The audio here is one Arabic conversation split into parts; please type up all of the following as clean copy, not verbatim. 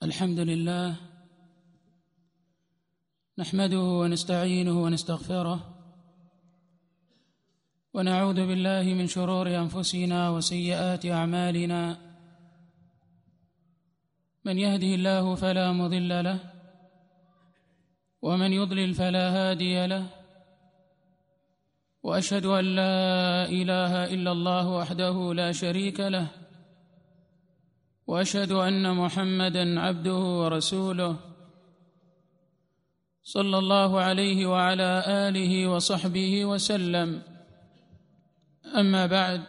الحمد لله نحمده ونستعينه ونستغفره ونعوذ بالله من شرور أنفسنا وسيئات أعمالنا. من يهده الله فلا مضل له ومن يضلل فلا هادي له، وأشهد أن لا إله إلا الله وحده لا شريك له، وأشهد أن محمدًا عبده ورسوله صلى الله عليه وعلى آله وصحبه وسلم. أما بعد،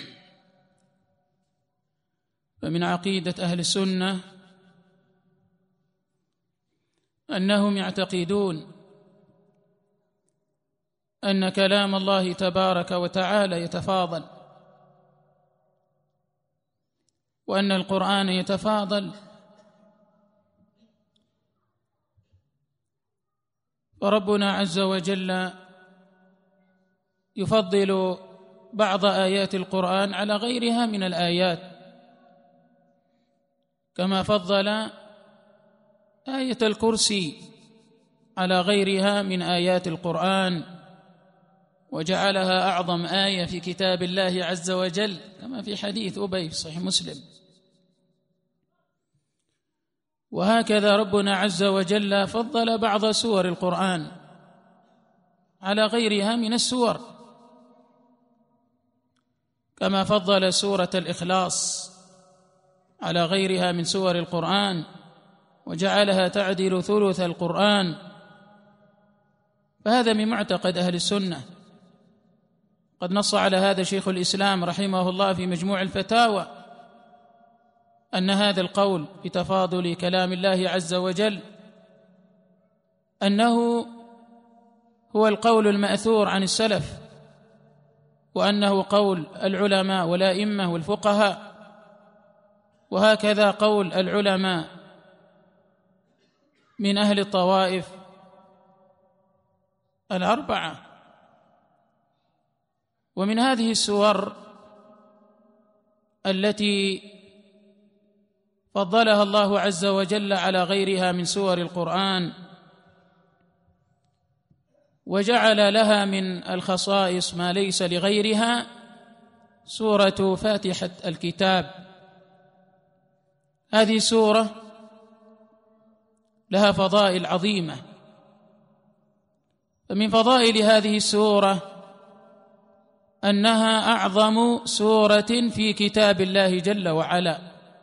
فمن عقيدة أهل السنة أنهم يعتقدون أن كلام الله تبارك وتعالى يتفاضل، وأن القرآن يتفاضل، وربنا عز وجل يفضل بعض آيات القرآن على غيرها من الآيات، كما فضل آية الكرسي على غيرها من آيات القرآن وجعلها أعظم آية في كتاب الله عز وجل، كما في حديث أبي في صحيح مسلم. وهكذا ربنا عز وجل فضل بعض سور القرآن على غيرها من السور، كما فضل سورة الإخلاص على غيرها من سور القرآن وجعلها تعدل ثلث القرآن. فهذا من معتقد أهل السنة، قد نص على هذا شيخ الإسلام رحمه الله في مجموع الفتاوى، أن هذا القول بتفاضل كلام الله عز وجل أنه هو القول المأثور عن السلف، وأنه قول العلماء والأئمة والفقهاء، وهكذا قول العلماء من أهل الطوائف الأربعة. ومن هذه السور التي فضلها الله عز وجل على غيرها من سور القرآن وجعل لها من الخصائص ما ليس لغيرها، سورة فاتحة الكتاب. هذه سورة لها فضائل عظيمة، فمن فضائل هذه السورة أنها أعظم سورة في كتاب الله جل وعلا.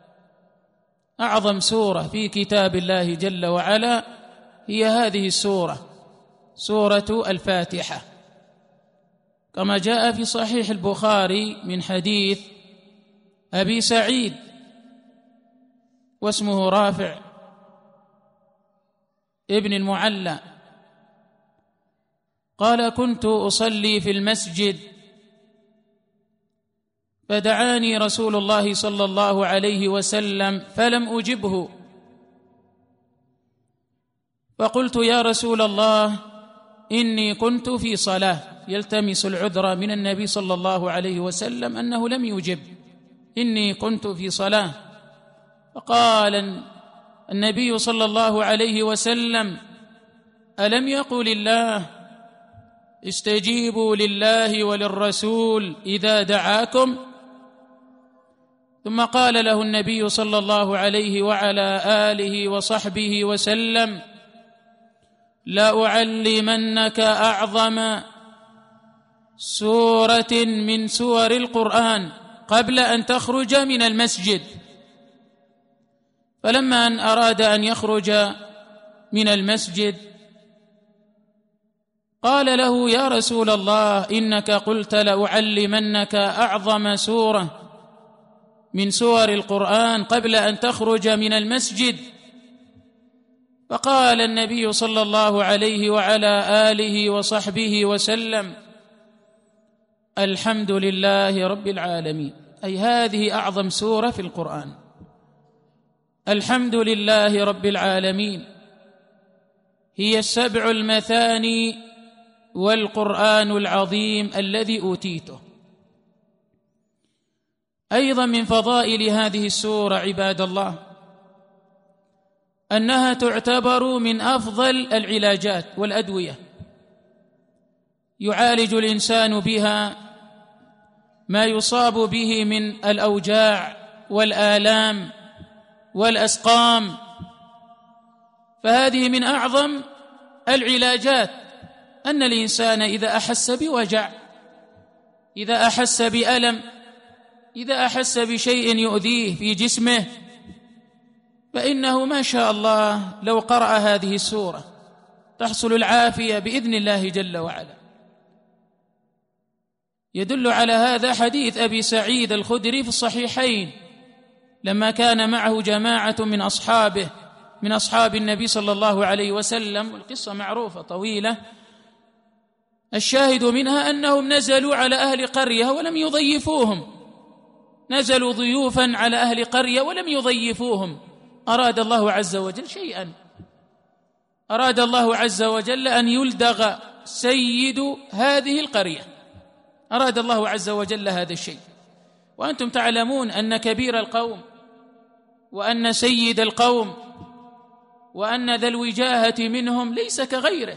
أعظم سورة في كتاب الله جل وعلا هي هذه السورة، سورة الفاتحة، كما جاء في صحيح البخاري من حديث أبي سعيد واسمه رافع ابن المعلى قال: كنت أصلي في المسجد فدعاني رسول الله صلى الله عليه وسلم فلم أجبه، فقلت: يا رسول الله، إني كنت في صلاة، يلتمس العذر من النبي صلى الله عليه وسلم أنه لم يجب، إني كنت في صلاة. فقال النبي صلى الله عليه وسلم: ألم يقل الله استجيبوا لله وللرسول إذا دعاكم؟ ثم قال له النبي صلى الله عليه وعلى آله وصحبه وسلم: لأعلمنك أعظم سورة من سور القرآن قبل أن تخرج من المسجد. فلما أن أراد أن يخرج من المسجد قال له: يا رسول الله، إنك قلت لأعلمنك أعظم سورة من سور القرآن قبل أن تخرج من المسجد. فقال النبي صلى الله عليه وعلى آله وصحبه وسلم: الحمد لله رب العالمين، أي هذه أعظم سورة في القرآن. الحمد لله رب العالمين هي السبع المثاني والقرآن العظيم الذي أوتيته. أيضا من فضائل هذه السورة عباد الله أنها تعتبر من أفضل العلاجات والأدوية، يعالج الإنسان بها ما يصاب به من الأوجاع والآلام والأسقام، فهذه من أعظم العلاجات. أن الإنسان إذا أحس بوجع، إذا أحس بألم، إذا أحس بشيء يؤذيه في جسمه، فإنه ما شاء الله لو قرأ هذه السورة تحصل العافية بإذن الله جل وعلا. يدل على هذا حديث أبي سعيد الخدري في الصحيحين لما كان معه جماعة من أصحابه من أصحاب النبي صلى الله عليه وسلم، والقصة معروفة طويلة، الشاهد منها أنهم نزلوا على أهل قرية ولم يضيفوهم، نزلوا ضيوفا على أهل قرية ولم يضيفوهم. أراد الله عز وجل شيئا، أراد الله عز وجل أن يلدغ سيد هذه القرية، أراد الله عز وجل هذا الشيء. وأنتم تعلمون أن كبير القوم وأن سيد القوم وأن ذا الوجاهة منهم ليس كغيره،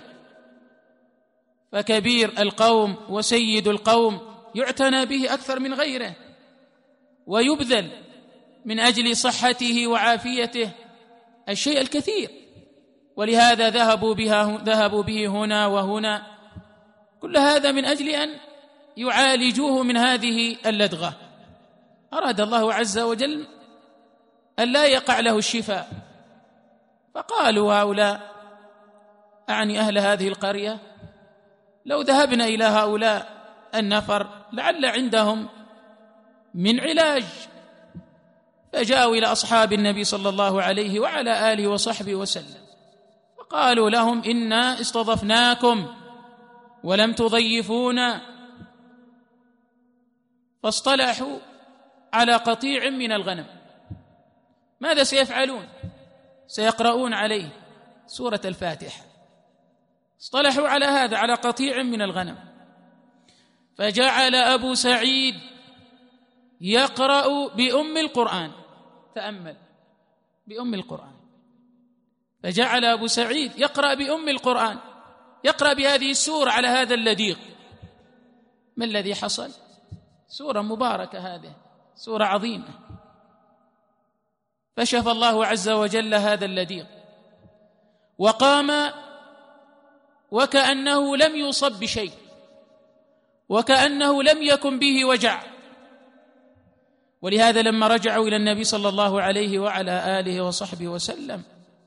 فكبير القوم وسيد القوم يعتنى به أكثر من غيره، ويبذل من أجل صحته وعافيته الشيء الكثير، ولهذا ذهبوا به هنا وهنا، كل هذا من أجل أن يعالجوه من هذه اللدغة. أراد الله عز وجل أن لا يقع له الشفاء، فقالوا هؤلاء، أعني أهل هذه القرية، لو ذهبنا إلى هؤلاء النفر لعل عندهم من علاج. فجاءوا إلى أصحاب النبي صلى الله عليه وعلى آله وصحبه وسلم فقالوا لهم: إنا استضفناكم ولم تضيفونا. فاصطلحوا على قطيع من الغنم، ماذا سيفعلون؟ سيقرؤون عليه سورة الفاتحة. اصطلحوا على هذا، على قطيع من الغنم، فجعل أبو سعيد يقرأ بأم القرآن. تأمل، بأم القرآن. فجعل أبو سعيد يقرأ بأم القرآن، يقرأ بهذه السورة على هذا اللديق. ما الذي حصل؟ سورة مباركة، هذه سورة عظيمة، فشفى الله عز وجل هذا اللديق، وقام وكأنه لم يصب بشيء، وكأنه لم يكن به وجع. ولهذا لما رجعوا إلى النبي صلى الله عليه وعلى آله وصحبه وسلم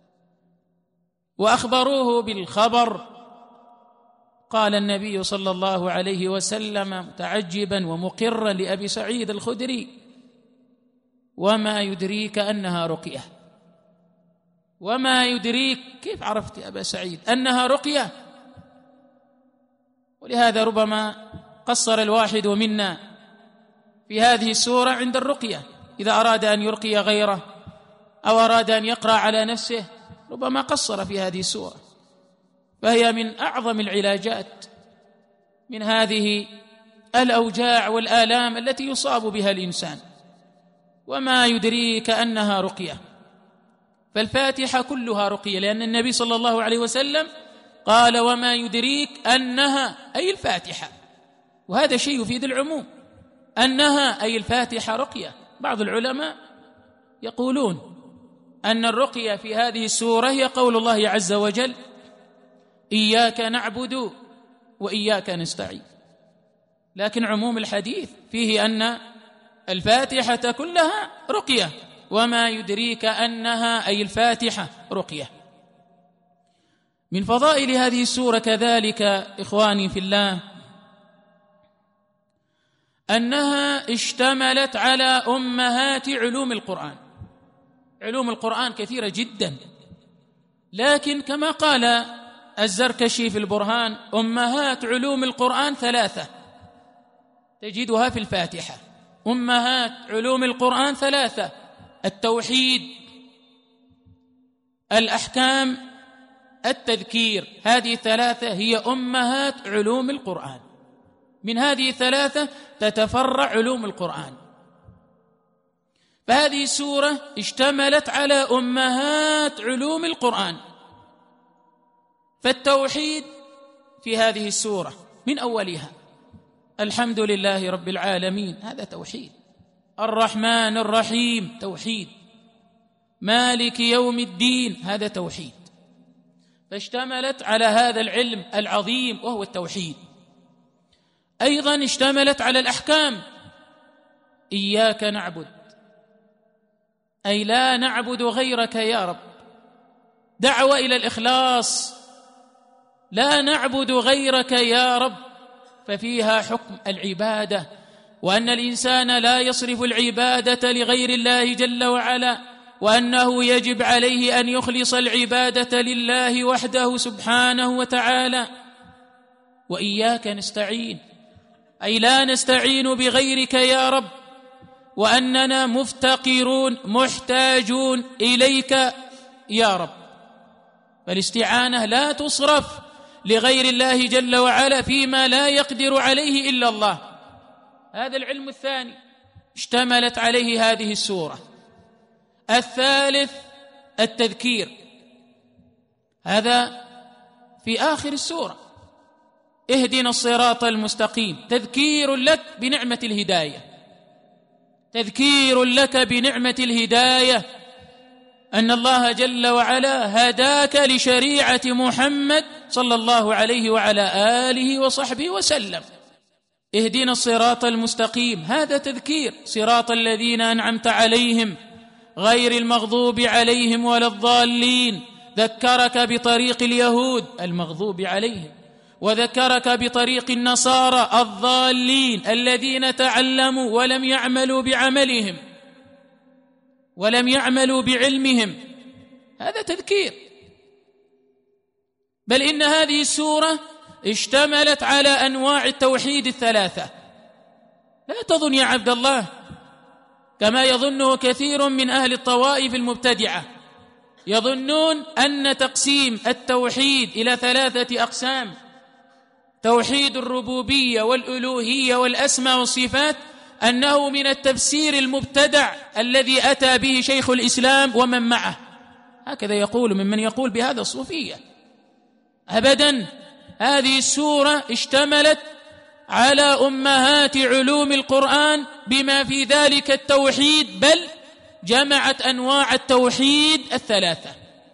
وأخبروه بالخبر، قال النبي صلى الله عليه وسلم متعجبا ومقرا لأبي سعيد الخدري: وما يدريك أنها رقية؟ وما يدريك، كيف عرفت يا أبا سعيد أنها رقية؟ ولهذا ربما قصر الواحد منا في هذه السورة عند الرقية، إذا أراد أن يرقي غيره أو أراد أن يقرأ على نفسه ربما قصر في هذه السورة، فهي من أعظم العلاجات من هذه الأوجاع والآلام التي يصاب بها الإنسان. وما يدريك أنها رقية، فالفاتحة كلها رقية، لأن النبي صلى الله عليه وسلم قال: وما يدريك أنها، أي الفاتحة، وهذا شيء يفيد العموم، أنها أي الفاتحة رقية. بعض العلماء يقولون أن الرقية في هذه السورة هي قول الله عز وجل: إياك نعبد وإياك نستعين، لكن عموم الحديث فيه أن الفاتحة كلها رقية. وما يدريك أنها أي الفاتحة رقية. من فضائل هذه السورة كذلك إخواني في الله أنها اشتملت على أمهات علوم القرآن. علوم القرآن كثيرة جدا، لكن كما قال الزركشي في البرهان: أمهات علوم القرآن 3 تجدها في الفاتحة. أمهات علوم القرآن 3: التوحيد، الأحكام، التذكير. هذه 3 هي أمهات علوم القرآن، من هذه 3 تتفرع علوم القرآن. فهذه السورة اشتملت على أمهات علوم القرآن. فالتوحيد في هذه السورة من أولها الحمد لله رب العالمين، هذا توحيد. الرحمن الرحيم توحيد. مالك يوم الدين هذا توحيد. فاشتملت على هذا العلم العظيم وهو التوحيد. أيضا اشتملت على الأحكام. إياك نعبد، أي لا نعبد غيرك يا رب، دعوة إلى الإخلاص، لا نعبد غيرك يا رب، ففيها حكم العبادة، وأن الإنسان لا يصرف العبادة لغير الله جل وعلا، وأنه يجب عليه أن يخلص العبادة لله وحده سبحانه وتعالى. وإياك نستعين، أي لا نستعين بغيرك يا رب، وأننا مفتقرون محتاجون إليك يا رب. فالاستعانة لا تصرف لغير الله جل وعلا فيما لا يقدر عليه إلا الله. هذا العلم الثاني اشتملت عليه هذه السورة. الثالث التذكير، هذا في آخر السورة. اهدنا الصراط المستقيم، تذكير لك بنعمة الهداية، تذكير لك بنعمة الهداية، أن الله جل وعلا هداك لشريعة محمد صلى الله عليه وعلى آله وصحبه وسلم. اهدنا الصراط المستقيم، هذا تذكير، صراط الذين أنعمت عليهم غير المغضوب عليهم ولا الضالين. ذكرك بطريق اليهود المغضوب عليهم، وذكرك بطريق النصارى الضالين الذين تعلموا ولم يعملوا بعملهم ولم يعملوا بعلمهم، هذا تذكير. بل إن هذه السورة اشتملت على أنواع التوحيد الثلاثة. لا تظن يا عبد الله كما يظنه كثير من أهل الطوائف المبتدعة، يظنون أن تقسيم التوحيد إلى ثلاثة أقسام: توحيد الربوبية والألوهية والأسماء والصفات، أنه من التفسير المبتدع الذي أتى به شيخ الإسلام ومن معه. هكذا يقول ممن يقول بهذا الصوفية. أبدا، هذه السورة اشتملت على أمهات علوم القرآن بما في ذلك التوحيد، بل جمعت أنواع التوحيد الثلاثة.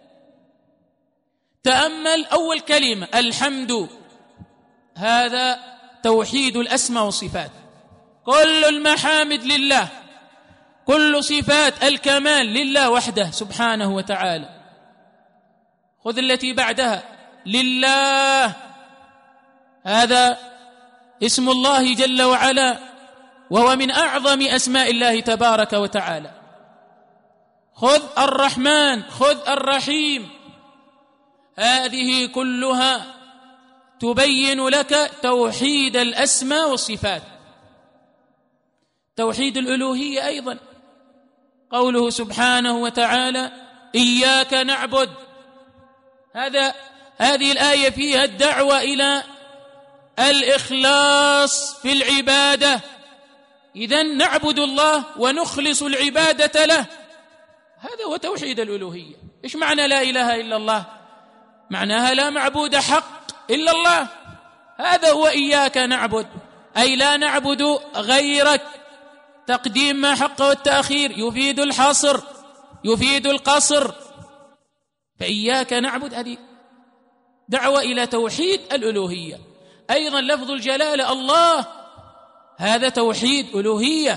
تأمل أول كلمة الحمد، هذا توحيد الأسماء والصفات، كل المحامد لله، كل صفات الكمال لله وحده سبحانه وتعالى. خذ التي بعدها لله، هذا اسم الله جل وعلا، وهو من أعظم أسماء الله تبارك وتعالى. خذ الرحمن، خذ الرحيم، هذه كلها تبين لك توحيد الأسماء والصفات. توحيد الألوهية أيضا، قوله سبحانه وتعالى إياك نعبد، هذه الآية فيها الدعوة إلى الإخلاص في العبادة. إذن نعبد الله ونخلص العبادة له، هذا هو توحيد الألوهية. إيش معنى لا إله إلا الله؟ معناها لا معبود حق إلا الله، هذا هو إياك نعبد، أي لا نعبد غيرك. تقديم ما حق والتأخير يفيد الحصر، يفيد القصر. فإياك نعبد هذه دعوة إلى توحيد الألوهية. أيضا لفظ الجلالة الله، هذا توحيد ألوهية.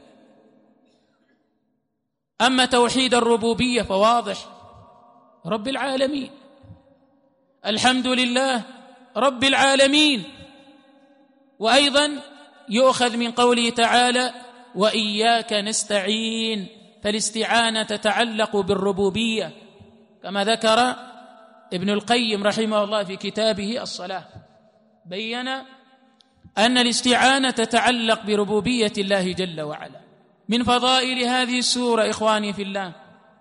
أما توحيد الربوبية فواضح، رب العالمين، الحمد لله رب العالمين. وأيضا يؤخذ من قوله تعالى وإياك نستعين، فالاستعانة تتعلق بالربوبية، كما ذكر ابن القيم رحمه الله في كتابه الصلاة، بين أن الاستعانة تتعلق بربوبية الله جل وعلا. من فضائل هذه السورة إخواني في الله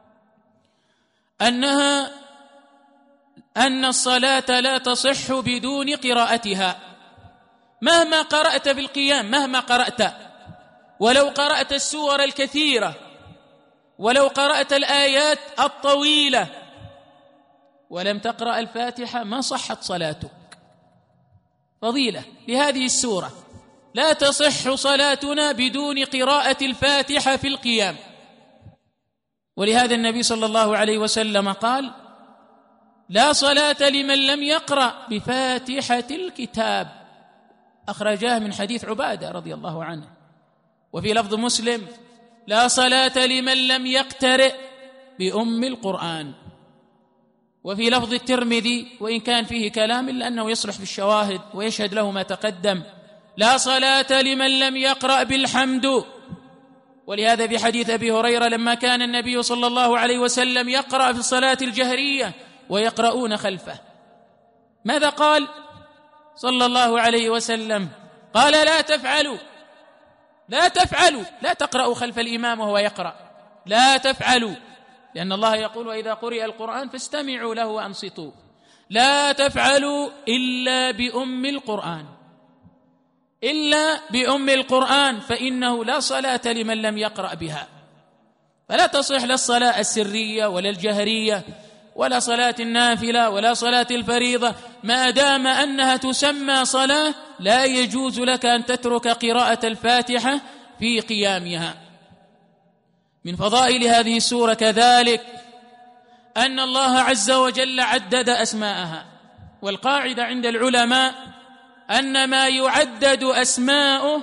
أن الصلاة لا تصح بدون قراءتها، مهما قرأت بالقيام، مهما قرأت، ولو قرأت السور الكثيرة ولو قرأت الآيات الطويلة ولم تقرأ الفاتحة ما صحت صلاتك. فضيلة لهذه السورة: لا تصح صلاتنا بدون قراءة الفاتحة في القيام. ولهذا النبي صلى الله عليه وسلم قال: لا صلاة لمن لم يقرأ بفاتحة الكتاب. أخرجاه من حديث عبادة رضي الله عنه. وفي لفظ مسلم: لا صلاة لمن لم يقترئ بأم القرآن. وفي لفظ الترمذي، وإن كان فيه كلام إلا أنه يصلح في الشواهد ويشهد له ما تقدم: لا صلاة لمن لم يقرأ بالحمد. ولهذا في حديث أبي هريرة لما كان النبي صلى الله عليه وسلم يقرأ في الصلاة الجهرية ويقرؤون خلفه، ماذا قال صلى الله عليه وسلم؟ قال: لا تفعلوا لا تقرأوا خلف الإمام وهو يقرأ، لا تفعلوا، لأن الله يقول: وإذا قرئ القرآن فاستمعوا له وأنصتوا. لا تفعلوا إلا بأم القرآن فإنه لا صلاة لمن لم يقرأ بها. فلا تصح لا الصلاة السرية ولا الجهرية ولا صلاة النافلة ولا صلاة الفريضة، ما دام أنها تسمى صلاة لا يجوز لك أن تترك قراءة الفاتحة في قيامها. من فضائل هذه السورة كذلك أن الله عز وجل عدد أسماءها. والقاعدة عند العلماء أن ما يعدد أسماؤه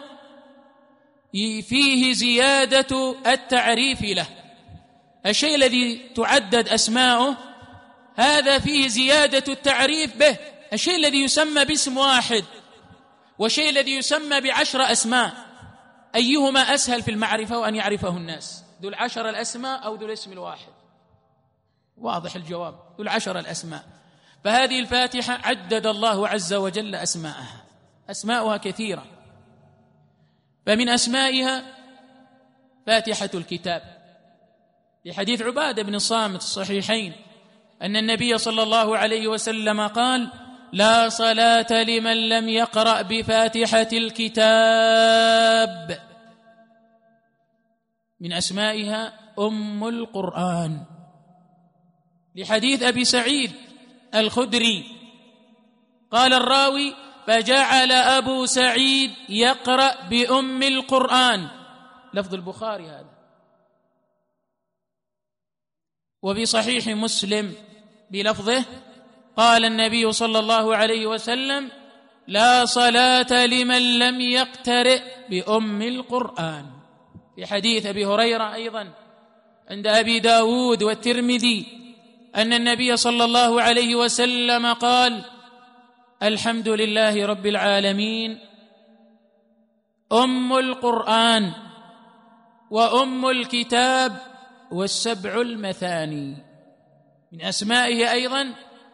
فيه زيادة التعريف له. الشيء الذي تعدد أسماؤه هذا فيه زيادة التعريف به. الشيء الذي يسمى باسم واحد والشيء الذي يسمى ب10 أسماء، أيهما أسهل في المعرفة وأن يعرفه الناس؟ ذو 10 الأسماء أو ذو الاسم الواحد؟ واضح الجواب، ذو 10 الأسماء. فهذه الفاتحة عدد الله عز وجل أسماؤها كثيرة. فمن أسمائها فاتحة الكتاب، لحديث عبادة بن الصامت الصحيحين أن النبي صلى الله عليه وسلم قال: لا صلاة لمن لم يقرأ بفاتحة الكتاب. من أسمائها أم القرآن، لحديث أبي سعيد الخدري قال الراوي: فجعل أبو سعيد يقرأ بأم القرآن، لفظ البخاري هذا. وفي صحيح مسلم بلفظه قال النبي صلى الله عليه وسلم: لا صلاة لمن لم يقترئ بأم القرآن. في حديث أبي هريرة أيضا عند أبي داود والترمذي أن النبي صلى الله عليه وسلم قال: الحمد لله رب العالمين، أم القرآن وأم الكتاب والسبع المثاني. من أسمائه أيضا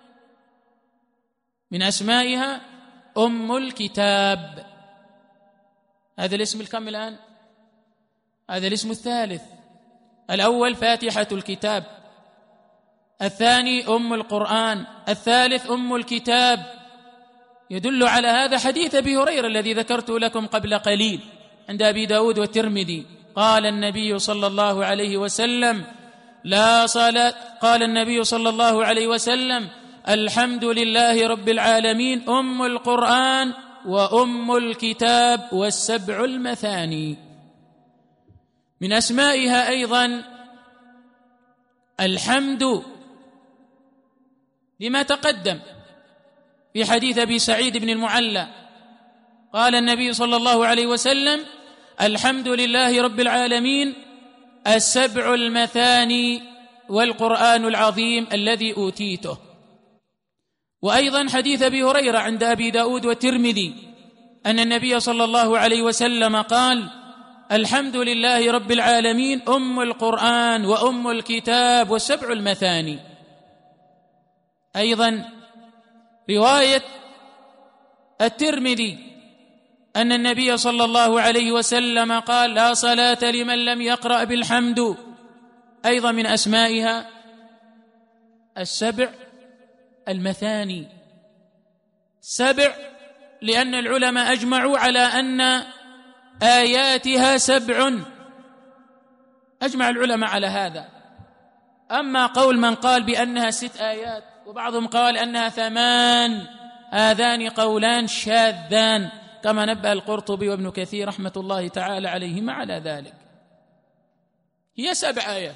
من أسمائها أم الكتاب. هذا الاسم الكم الآن؟ هذا الاسم الثالث. الأول فاتحة الكتاب، الثاني أم القرآن، الثالث أم الكتاب. يدل على هذا حديث أبي هريرة الذي ذكرت لكم قبل قليل عند أبي داود والترمذي. قال النبي صلى الله عليه وسلم: قال النبي صلى الله عليه وسلم: الحمد لله رب العالمين، أم القرآن وأم الكتاب والسبع المثاني. من أسمائها أيضا الحمد لما تقدم في حديث أبي سعيد بن المعلى قال النبي صلى الله عليه وسلم: الحمد لله رب العالمين، السبع المثاني والقرآن العظيم الذي أوتيته. وأيضا حديث أبي هريرة عند أبي داود والترمذي أن النبي صلى الله عليه وسلم قال: الحمد لله رب العالمين، أم القرآن وأم الكتاب والسبع المثاني. أيضا رواية الترمذي أن النبي صلى الله عليه وسلم قال: لا صلاة لمن لم يقرأ بالحمد. أيضا من أسمائها السبع المثاني. 7 لأن العلماء أجمعوا على أن آياتها 7، أجمع العلماء على هذا. أما قول من قال بأنها 6 آيات وبعضهم قال أنها 8، هذان قولان شاذان كما نبه القرطبي وابن كثير رحمة الله تعالى عليهما على ذلك. هي 7 آيات،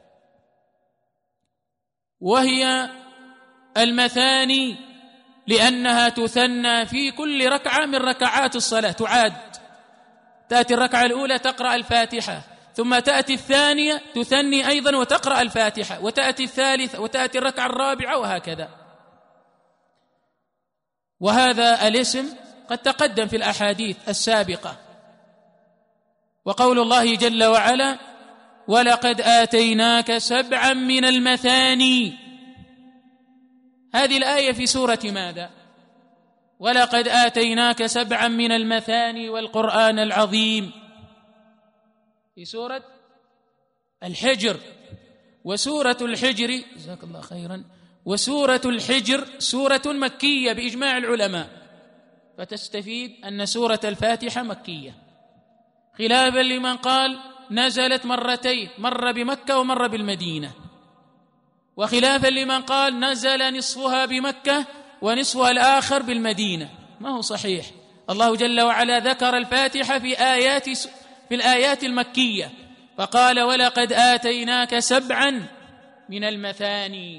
وهي المثاني لأنها تثنى في كل ركعة من ركعات الصلاة، تعاد. تأتي الركعة الأولى تقرأ الفاتحة، ثم تأتي الثانية تثني أيضا وتقرأ الفاتحة، وتأتي الثالثة، وتأتي الركعة الرابعة، وهكذا. وهذا الاسم قد تقدم في الأحاديث السابقة. وقول الله جل وعلا: ولقد آتيناك 7 من المثاني، هذه الآية في سورة ماذا؟ ولقد آتيناك 7 من المثاني والقرآن العظيم، في سورة الحجر. وسورة الحجر، جزاك الله خيرا، وسورة الحجر سورة مكية بإجماع العلماء، فتستفيد أن سورة الفاتحة مكية، خلافا لمن قال نزلت مرتين، مرة بمكة ومرة بالمدينة، وخلافا لمن قال نزل نصفها بمكة ونصفها الآخر بالمدينة. ما هو صحيح. الله جل وعلا ذكر الفاتحة في الآيات المكية، فقال: ولقد آتيناك 7 من المثاني.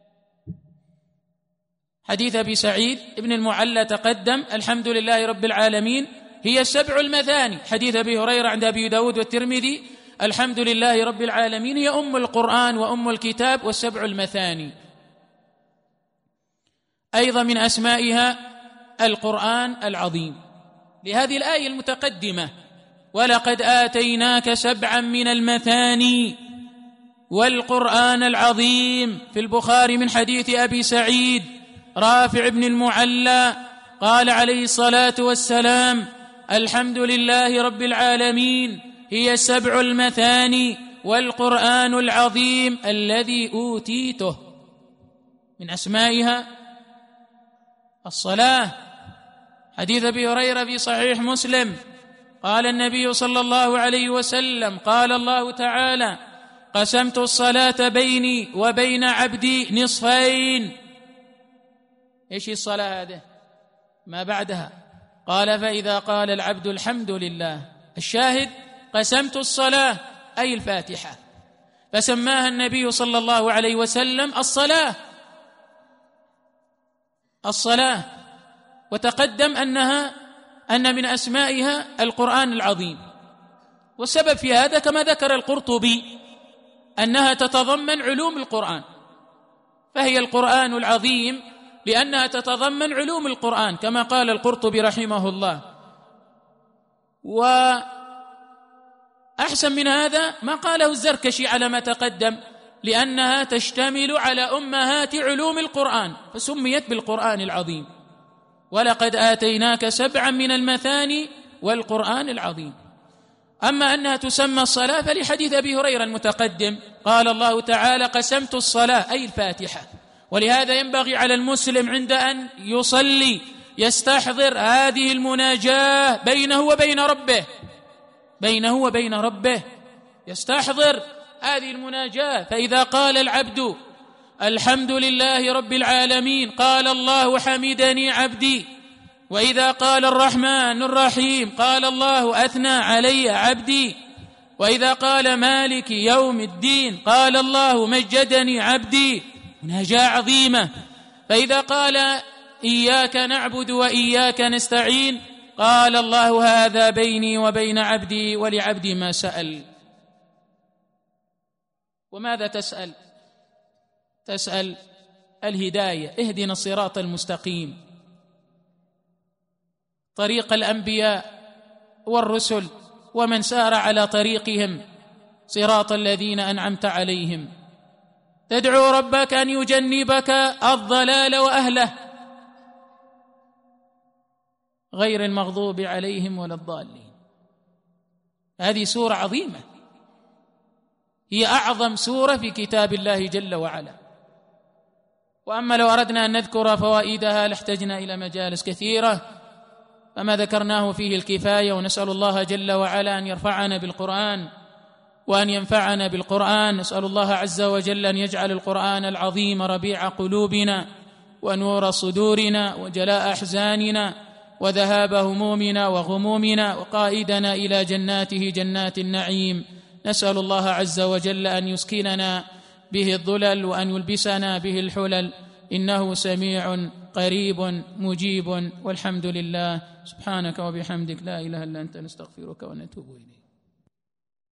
حديث أبي سعيد ابن المعلى تقدم: الحمد لله رب العالمين هي 7 المثاني. حديث أبي هريرة عند أبي داود والترمذي: الحمد لله رب العالمين هي أم القرآن وأم الكتاب والسبع المثاني. أيضا من أسمائها القرآن العظيم، لهذه الآية المتقدمة: ولقد آتيناك 7 من المثاني والقرآن العظيم. في البخاري من حديث أبي سعيد رافع بن المعلى قال عليه الصلاة والسلام: الحمد لله رب العالمين هي 7 المثاني والقرآن العظيم الذي أوتيته. من أسمائها الصلاة. حديث أبي هريرة في صحيح مسلم قال النبي صلى الله عليه وسلم: قال الله تعالى: قسمت الصلاة بيني وبين عبدي نصفين. إيش الصلاة هذه؟ ما بعدها. قال: فإذا قال العبد الحمد لله. الشاهد: قسمت الصلاة أي الفاتحة، فسماها النبي صلى الله عليه وسلم الصلاة. وتقدم أن من أسمائها القرآن العظيم. والسبب في هذا كما ذكر القرطبي أنها تتضمن علوم القرآن، فهي القرآن العظيم لأنها تتضمن علوم القرآن كما قال القرطبي رحمه الله. وأحسن من هذا ما قاله الزركشي على ما تقدم، لأنها تشتمل على أمهات علوم القرآن فسميت بالقرآن العظيم. ولقد آتيناك 7 من المثاني والقرآن العظيم. أما أنها تسمى الصلاة فلحديث أبي هريرة المتقدم قال الله تعالى: قسمت الصلاة أي الفاتحة. ولهذا ينبغي على المسلم عند أن يصلي يستحضر هذه المناجاة بينه وبين ربه، يستحضر هذه المناجاة. فإذا قال العبد الحمد لله رب العالمين قال الله حمدني عبدي، وإذا قال الرحمن الرحيم قال الله أثنى علي عبدي، وإذا قال مالك يوم الدين قال الله مجدني عبدي. مناجاة عظيمة. فإذا قال إياك نعبد وإياك نستعين قال الله هذا بيني وبين عبدي ولعبدي ما سأل. وماذا تسأل؟ تسأل الهداية، اهدنا الصراط المستقيم، طريق الأنبياء والرسل ومن سار على طريقهم، صراط الذين أنعمت عليهم. تدعو ربك أن يجنبك الضلال وأهله غير المغضوب عليهم ولا الضالين. هذه سورة عظيمة، هي أعظم سورة في كتاب الله جل وعلا. وأما لو أردنا أن نذكر فوائدها لاحتجنا إلى مجالس كثيرة، فما ذكرناه فيه الكفاية. ونسأل الله جل وعلا أن يرفعنا بالقرآن وأن ينفعنا بالقرآن. نسأل الله عز وجل أن يجعل القرآن العظيم ربيع قلوبنا ونور صدورنا وجلاء أحزاننا وذهاب همومنا وغمومنا وقائدنا إلى جناته جنات النعيم. نسأل الله عز وجل أن يسكننا به الظلل وأن يلبسنا به الحلل، إنه سميع قريب مجيب، والحمد لله. سبحانك وبحمدك لا إله إلا أنت، نستغفرك ونتوب إليك.